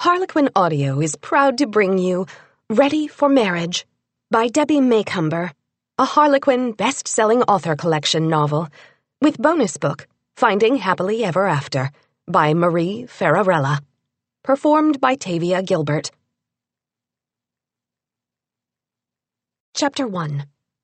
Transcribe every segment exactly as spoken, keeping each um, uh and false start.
Harlequin Audio is proud to bring you Ready for Marriage by Debbie Macomber, a Harlequin best-selling author collection novel, with bonus book Finding Happily Ever After by Marie Ferrarella, performed by Tavia Gilbert. Chapter one.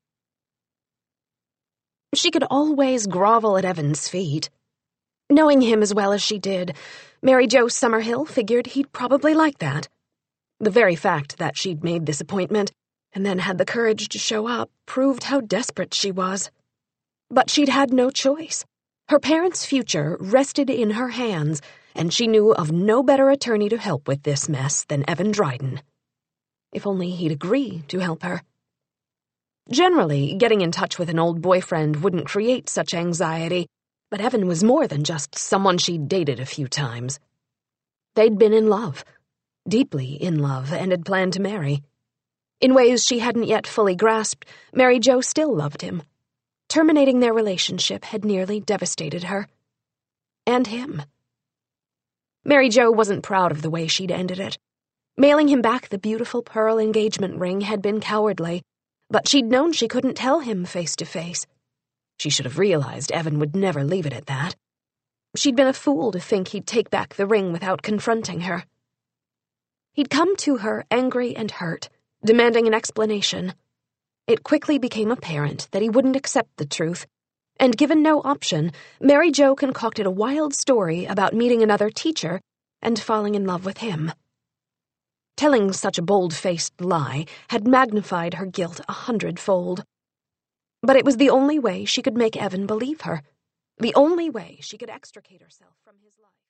She could always grovel at Evan's feet. Knowing him as well as she did, Mary Jo Summerhill figured he'd probably like that. The very fact that she'd made this appointment and then had the courage to show up proved how desperate she was. But she'd had no choice. Her parents' future rested in her hands, and she knew of no better attorney to help with this mess than Evan Dryden. If only he'd agree to help her. Generally, getting in touch with an old boyfriend wouldn't create such anxiety, but Evan was more than just someone she'd dated a few times. They'd been in love, deeply in love, and had planned to marry. In ways she hadn't yet fully grasped, Mary Jo still loved him. Terminating their relationship had nearly devastated her. And him. Mary Jo wasn't proud of the way she'd ended it. Mailing him back the beautiful pearl engagement ring had been cowardly, but she'd known she couldn't tell him face to face. She should have realized Evan would never leave it at that. She'd been a fool to think he'd take back the ring without confronting her. He'd come to her angry and hurt, demanding an explanation. It quickly became apparent that he wouldn't accept the truth, and given no option, Mary Jo concocted a wild story about meeting another teacher and falling in love with him. Telling such a bold-faced lie had magnified her guilt a hundredfold. But it was the only way she could make Evan believe her, the only way she could extricate herself from his life.